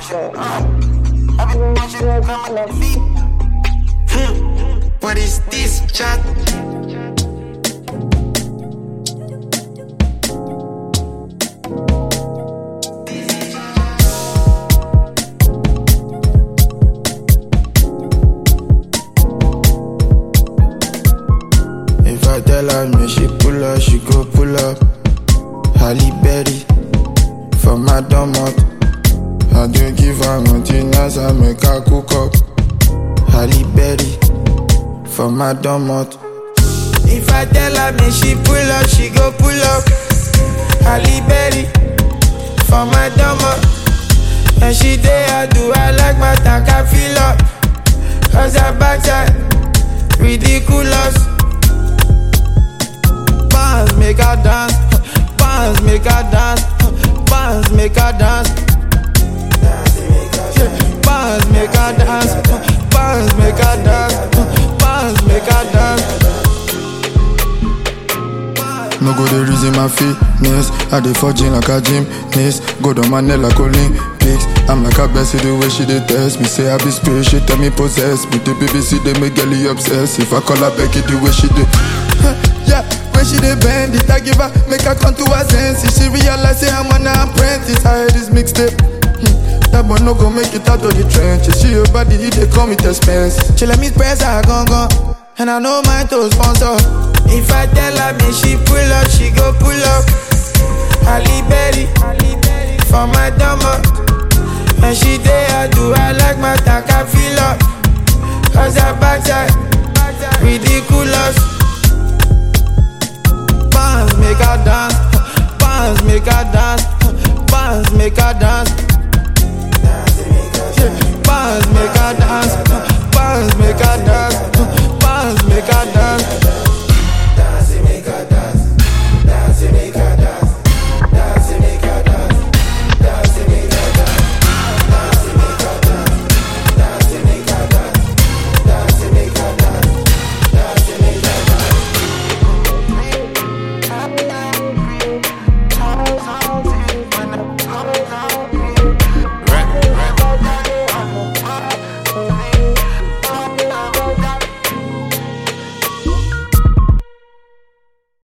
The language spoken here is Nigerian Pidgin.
action. I've been watching coming on feet. What is this chat? If I tell her me she pull up, she go pull up. Halle Berry for my domot. I do give her maintenance, I make her cook up. Halle Berry for my domot. If I tell her me she pull up, she go pull up. Halle Berry for my domot. And she day I do, I like my tank, I feel up. Cause her backside ridiculous. Bands make her dance, bands make her dance, bands make her dance. Bands make her dance, bands make her dance, bands make her dance. No go the reason my fitness. I dey forging like a gymnast. Go down my neck like Olympics. I'm like a Bessie the way she dey test me. Say I be spirit, she tell me possess me. The BBC they make girlie obsessed. If I call her Becky the way she dey yeah, when she dey bend it, I give her, make her come to her senses. She realize say I'm an apprentice. I heard this mixtape. That boy no go make it out of the trenches. She your body, he dey come with expense. She let me press her gun, and I know mine to sponsor. If I tell her me she pull up, she go pull up. Halle Berry for my dumber. And she day I do, I like my tank, I feel up. Cause her backside ridiculous. Bands make her dance, bands make her dance, bands make her dance.